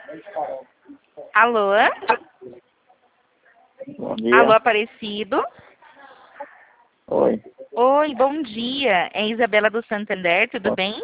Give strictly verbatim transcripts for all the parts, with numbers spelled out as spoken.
Alô? Bom dia. Alô, Aparecido? Oi. Oi, bom dia. É Isabela do Santander, tudo bem?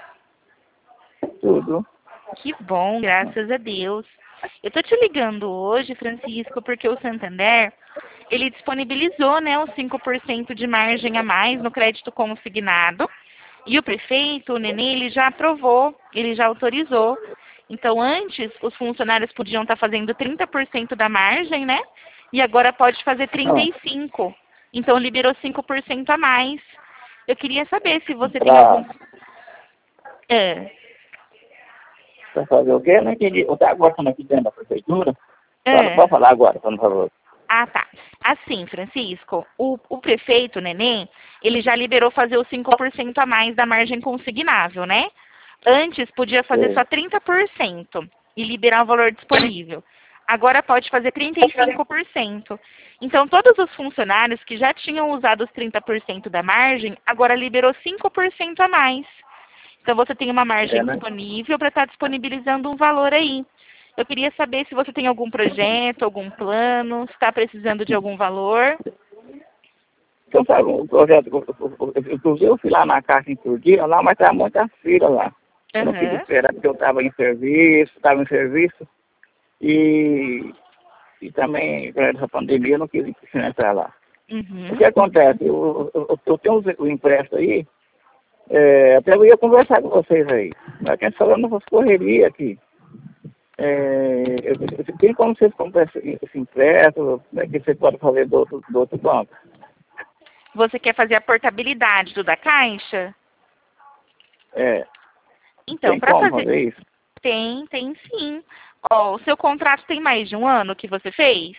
Tudo. Que bom, graças a Deus. Eu tô te ligando hoje, Francisco, porque o Santander, ele disponibilizou, né, os cinco por cento de margem a mais no crédito consignado. E o prefeito, o Nenê, ele já aprovou, ele já autorizou. Então, antes, os funcionários podiam estar fazendo trinta por cento da margem, né? E agora pode fazer trinta e cinco por cento. Então, liberou cinco por cento a mais. Eu queria saber se você tem algum... É. Pra fazer o quê? Eu não entendi. Eu estava gostando aqui dentro da prefeitura. É. Pode falar agora, por favor. Ah, tá. Assim, Francisco, o, o prefeito, Nenê, ele já liberou fazer os cinco por cento a mais da margem consignável, né? Antes podia fazer Sim. só trinta por cento e liberar o valor disponível. Agora pode fazer trinta e cinco por cento. Então, todos os funcionários que já tinham usado os trinta por cento da margem, agora liberou cinco por cento a mais. Então, você tem uma margem É, né? disponível para estar disponibilizando um valor aí. Eu queria saber se você tem algum projeto, algum plano, se está precisando de algum valor. Então, sabe, o projeto, eu, eu, eu, inclusive eu fui lá na Caixa em dia lá, mas estava muita fila lá. Eu não quis Aham. esperar porque eu estava em serviço, estava em serviço. E, e também, para essa pandemia, eu não quis entrar lá. O Uhum. que acontece? Eu, eu, eu tenho o empréstimo aí, é, até eu ia conversar com vocês aí. Mas quem falando nessas correrias aqui. É, eu, eu, tem como vocês comprar esse, esse empréstimo, né, que você pode fazer do outro, do outro banco? Você quer fazer a portabilidade do da Caixa? É, Então, tem para como fazer... fazer isso? Tem, tem sim. Ó, o seu contrato tem mais de um ano que você fez?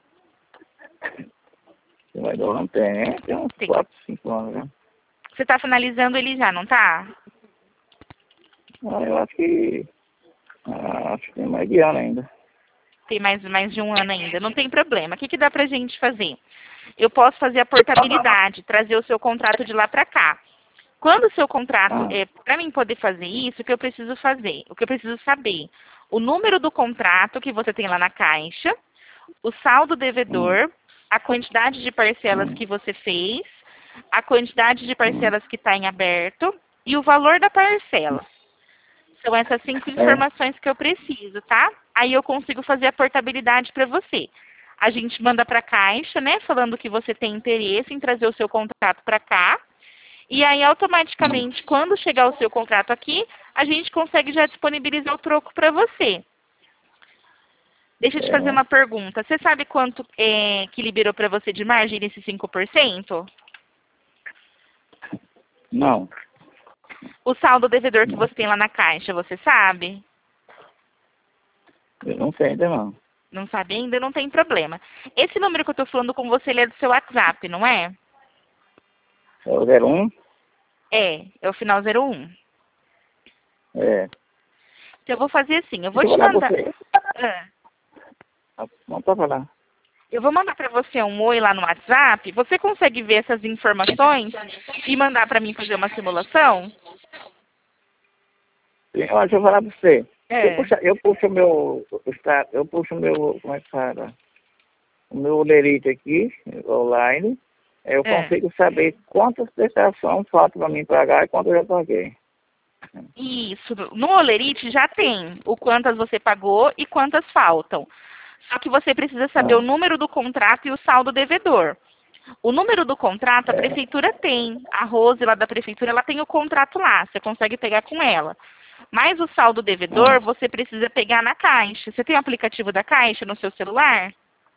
Mas eu não tenho, tem uns Tem. quatro, cinco anos, né? Você está finalizando ele já, não tá? Ah, eu acho que, ah, acho que tem mais de ano ainda. Tem mais, mais de um ano ainda. Não tem problema. O que, que dá pra gente fazer? Eu posso fazer a portabilidade, trazer o seu contrato de lá para cá. Quando o seu contrato, Ah, é, para mim poder fazer isso, o que eu preciso fazer? O que eu preciso saber? O número do contrato que você tem lá na Caixa, o saldo hum, devedor, a quantidade de parcelas hum, que você fez, a quantidade de hum. parcelas que está em aberto e o valor da parcela. São essas cinco É, informações que eu preciso, tá? Aí eu consigo fazer a portabilidade para você. A gente manda para a Caixa, né, falando que você tem interesse em trazer o seu contrato para cá. E aí, automaticamente, quando chegar o seu contrato aqui, a gente consegue já disponibilizar o troco para você. Deixa eu te fazer é, uma pergunta. Você sabe quanto é, que liberou para você de margem nesse cinco por cento? não, O saldo devedor que não, você tem lá na Caixa, você sabe? eu não sei ainda não. Não sabe ainda? Não tem problema. Esse número que eu estou falando com você, ele é do seu WhatsApp, não é? É o zero um? É, é o final zero um. É. Então, eu vou fazer assim, eu vou Deixa eu te falar com mandar... você. Ah, Ah, não pode falar. eu vou mandar para você um oi lá no WhatsApp. Você consegue ver essas informações e mandar para mim fazer uma simulação? Sim, olha, deixa eu falar pra você. Eu É. puxo, eu puxo o meu, o esta- eu puxo o meu, como é que fala? O meu olerite aqui, online. Eu É. consigo saber quantas prestações faltam para mim pagar e quantas eu já paguei. Isso. No Olerite já tem o quantas você pagou e quantas faltam. Só que você precisa saber o Ah, número do contrato e o saldo devedor. O número do contrato a é. prefeitura tem. A Rose lá da prefeitura, ela tem o contrato lá. Você consegue pegar com ela. Mas o saldo devedor Ah, você precisa pegar na Caixa. Você tem o aplicativo da Caixa no seu celular?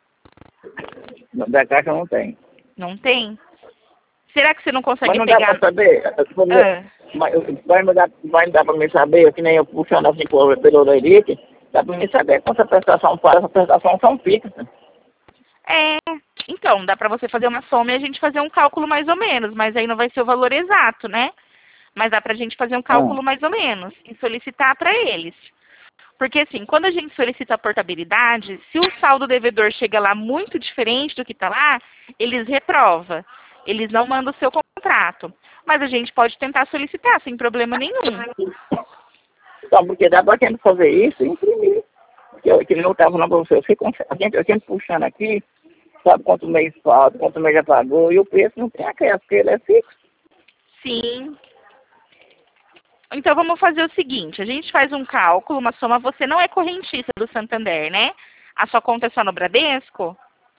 da caixa não tem. Não tem? Será que você não Mas consegue não dá para pegar? saber. Vamos ver, Ah, mas vai me dar, vai dar para me saber, que nem eu puxando assim por- pelo olerite, dá para me saber quanta prestação faz, essa prestação são fixas. é. Então, dá para você fazer uma soma e a gente fazer um cálculo mais ou menos, mas aí não vai ser o valor exato, né? Mas dá pra gente fazer um Ah, cálculo mais ou menos e solicitar para eles. Porque assim, quando a gente solicita a portabilidade, se o saldo devedor chega lá muito diferente do que está lá, eles reprova. Eles não mandam o seu contrato. Mas a gente pode tentar solicitar sem problema nenhum. então, porque dá para quem fazer isso e imprimir. que eu, que eu estava falando para você, você consegue, a gente, a gente puxando aqui, sabe quanto mês falta, quanto mês já pagou, e o preço não tem aquela, porque ele é fixo. Sim. Então vamos fazer o seguinte, a gente faz um cálculo, uma soma, você não é correntista do Santander, né? A sua conta é só no Bradesco?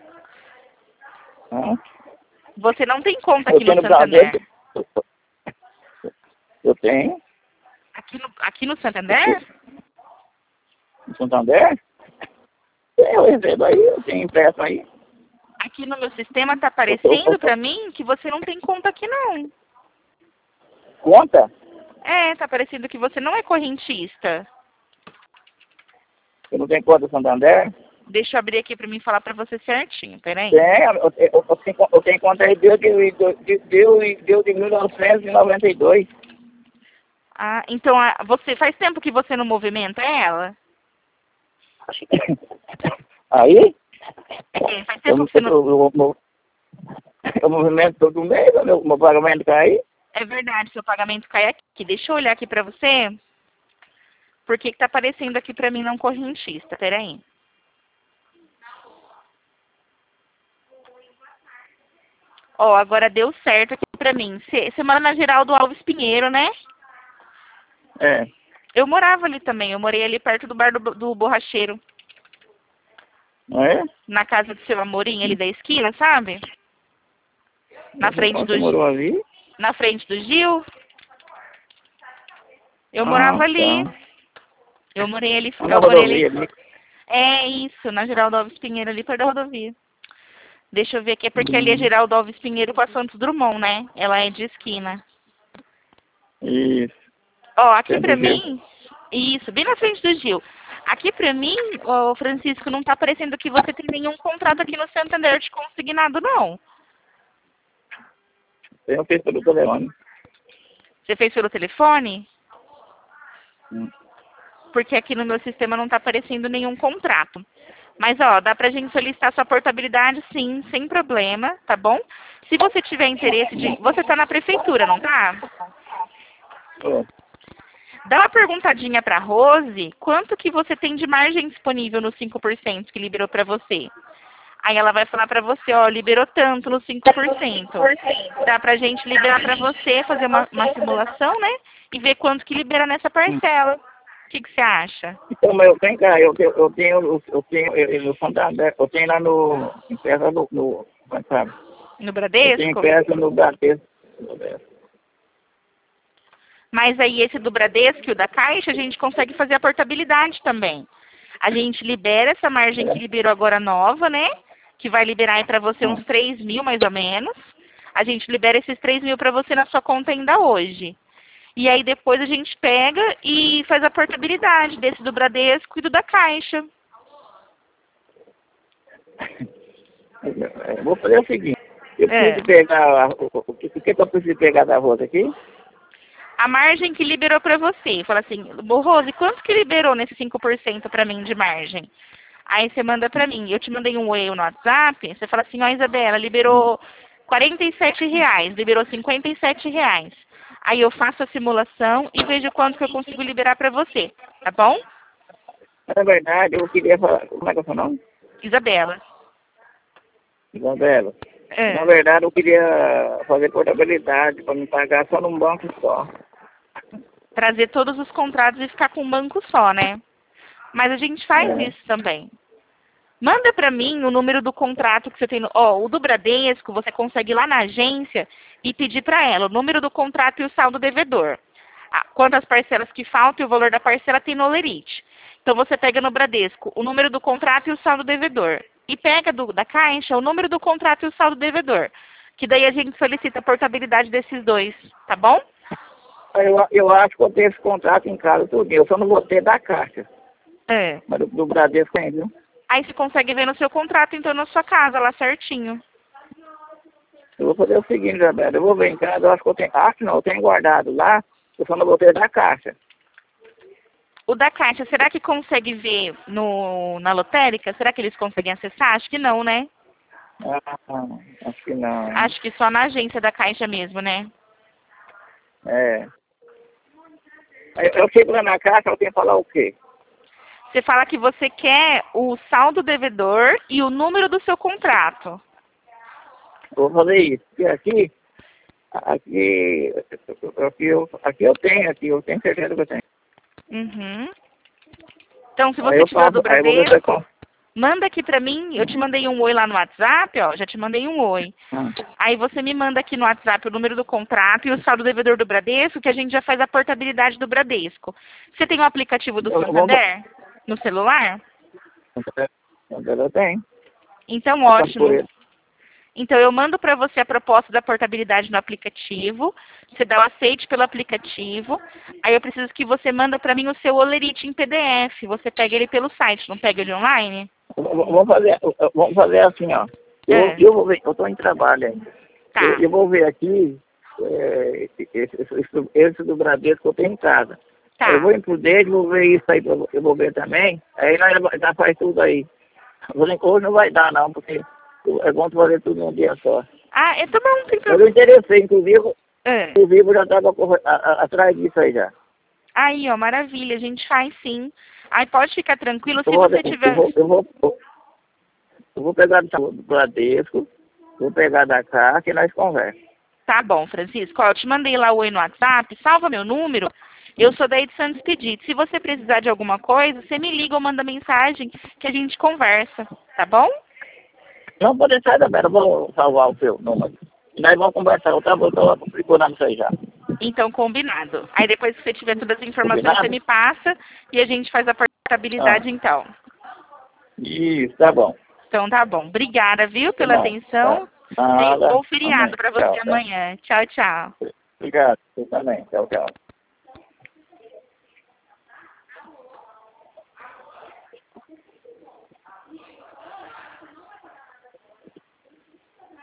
Hum? Você não tem conta Eu aqui no tenho Santander? Bradesco, eu tenho. Aqui no, aqui no Santander? No Santander? Eu recebo aí, eu tenho impresso aí. Aqui no meu sistema tá Eu tô- eu aparecendo tô- pra mim que você não tem conta aqui não. Conta? É, tá aparecendo que você não é correntista. Eu não tenho conta do Santander? Deixa eu abrir aqui pra mim falar pra você certinho, peraí. Tem, eu, eu, eu, eu tenho, eu tenho conta aí deu de, de, deu, deu de mil novecentos e noventa e dois. Ah, então a- você faz tempo que você não movimenta ela? Aí, É, faz eu, tempo eu, que você não... eu, eu, eu, eu movimento todo mês, o meu, meu pagamento cai. É verdade, seu pagamento cai aqui. Deixa eu olhar aqui pra você. Por que que tá aparecendo aqui pra mim não correntista? Peraí. Ó, agora deu certo aqui pra mim. Você mora na Geraldo Alves Pinheiro, né? É, Eu morava ali também. Eu morei ali perto do bar do, do Borracheiro. não é? Na casa do seu Amorim, ali da esquina, sabe? Na frente do, Você morou ali? na frente do Gil. Eu Ah, morava ali. tá. Eu morei ali. Na Eu morei ali. rodovia ali. É isso, na Geraldo Alves Pinheiro, ali perto da rodovia. Deixa eu ver aqui, é porque ali é Hum, Geraldo Alves Pinheiro com a Santos Drummond, né? Ela é de esquina. isso. Ó, aqui Centro pra Gil. mim, isso, bem na frente do Gil. Aqui pra mim, ô Francisco, não tá parecendo que você tem nenhum contrato aqui no Santander de consignado, não. Eu fiz pelo telefone. Você fez pelo telefone? Hum. Porque aqui no meu sistema não tá aparecendo nenhum contrato. Mas, ó, dá pra gente solicitar sua portabilidade, sim, sem problema, tá bom? Se você tiver interesse de... Você tá na prefeitura, não tá? É. Dá uma perguntadinha pra Rose, quanto que você tem de margem disponível no cinco por cento que liberou pra você? Aí ela vai falar pra você, ó, liberou tanto no cinco por cento. Dá pra gente liberar pra você, fazer uma, uma simulação, né? E ver quanto que libera nessa parcela. O que que você acha? Então, mas eu tenho, cara, eu, eu, eu tenho, eu tenho, eu, eu, Santander, eu tenho lá no, em peça no, no, como é que sabe? No Eu tenho Bradesco? peça no Bradesco. Mas aí esse do Bradesco e o da Caixa, a gente consegue fazer a portabilidade também. A gente libera essa margem que liberou agora nova, né? Que vai liberar aí pra você uns três mil, mais ou menos. A gente libera esses três mil pra você na sua conta ainda hoje. E aí depois a gente pega e faz a portabilidade desse do Bradesco e do da Caixa. Eu vou fazer o seguinte, eu É. preciso pegar, o, o, o que que eu preciso pegar da Rosa aqui? A margem que liberou pra você. Fala assim, "Ô, Rose, quanto que liberou nesse cinco por cento pra mim de margem?" Aí você manda pra mim. Eu te mandei um e-mail no WhatsApp. Você fala assim, ó, Isabela, liberou quarenta e sete reais, liberou cinquenta e sete reais. Aí eu faço a simulação e vejo quanto que eu consigo liberar pra você. Tá bom? Na verdade, eu queria falar, como é que é o seu nome? Isabela. Isabela. É. Na verdade, eu queria fazer portabilidade para me pagar só num banco só. Trazer todos os contratos e ficar com um banco só, né? Mas a gente faz É. isso também. Manda pra mim o número do contrato que você tem. No... Ó, o do Bradesco, você consegue ir lá na agência e pedir pra ela o número do contrato e o saldo devedor. Ah, quantas parcelas que faltam e o valor da parcela tem no Olerite. Então você pega no Bradesco o número do contrato e o saldo devedor. E pega do, da Caixa o número do contrato e o saldo devedor. Que daí a gente solicita a portabilidade desses dois, tá bom? Eu, eu acho que eu tenho esse contrato em casa tudo. Eu só não vou ter da Caixa. É. Mas do, do Bradesco tem, viu? Aí você consegue ver no seu contrato, então, na sua casa, lá certinho. Eu vou fazer o seguinte, Isabela. Eu vou ver em casa, eu acho que eu tenho. Acho não, eu tenho guardado lá. Eu só não vou ter da Caixa. O da Caixa, será que consegue ver no, na lotérica? Será que eles conseguem acessar? Acho que não, né? Ah, acho que não. Acho que só na agência da Caixa mesmo, né? É. Eu, eu chego lá na Caixa, eu tenho que falar o quê? Você fala que você quer o saldo devedor e o número do seu contrato. Vou fazer isso. Porque aqui, aqui, aqui, eu, aqui eu tenho, aqui eu tenho certeza que eu tenho. Uhum. Então, se Aí você eu tiver do passo, aí eu vou ver se eu Bradesco, compro. manda aqui pra mim. Eu te mandei um oi lá no WhatsApp, ó. Já te mandei um oi. Hum. Aí você me manda aqui no WhatsApp o número do contrato e o saldo devedor do Bradesco, que a gente já faz a portabilidade do Bradesco. Você tem o aplicativo do Eu vou- Santander no celular? Eu tenho. Então, Eu passo por ótimo. ele. Então, eu mando para você a proposta da portabilidade no aplicativo. Você dá o aceite pelo aplicativo. Aí eu preciso que você manda para mim o seu olerite em P D F. Você pega ele pelo site, não pega ele online? V- Vamos fazer, vamos fazer assim, ó. Eu, É. eu vou ver, eu estou em trabalho ainda. Tá. Eu, eu vou ver aqui, é, esse, esse, esse do Bradesco que eu tenho em casa. Tá. Eu vou ir pro dele, vou ver isso aí, pra- eu vou ver também. Aí nós já faz tudo aí. Hoje não vai dar não, porque é bom tu fazer tudo num dia só. Ah, então não tem Mas problema. eu interessei, inclusive, É. inclusive eu já estava atrás disso aí já. Aí, ó, maravilha, a gente faz sim. Aí pode ficar tranquilo, se Eu vou, você eu tiver... vou, eu vou, eu vou pegar do Bradesco, vou pegar da Caixa e nós conversamos. Tá bom, Francisco. Ó, eu te mandei lá o oi no WhatsApp, salva meu número. Eu sou da Santos Expedite. Se você precisar de alguma coisa, você me liga ou manda mensagem que a gente conversa, tá bom? Não pode deixar, Isabela, eu vou salvar o seu número. E nós vamos conversar, eu estava procurando isso aí já. Então, combinado. Aí depois que você tiver todas as informações, Combinado? você me passa e a gente faz a portabilidade Ah. então. Isso, tá bom. Então tá bom. Obrigada, viu, pela Tá bom. atenção. Tá. Tenha um Nada. bom feriado Amém. para você Tchau, tchau. amanhã. Tchau, tchau. Obrigado. Você também. Tchau, tchau.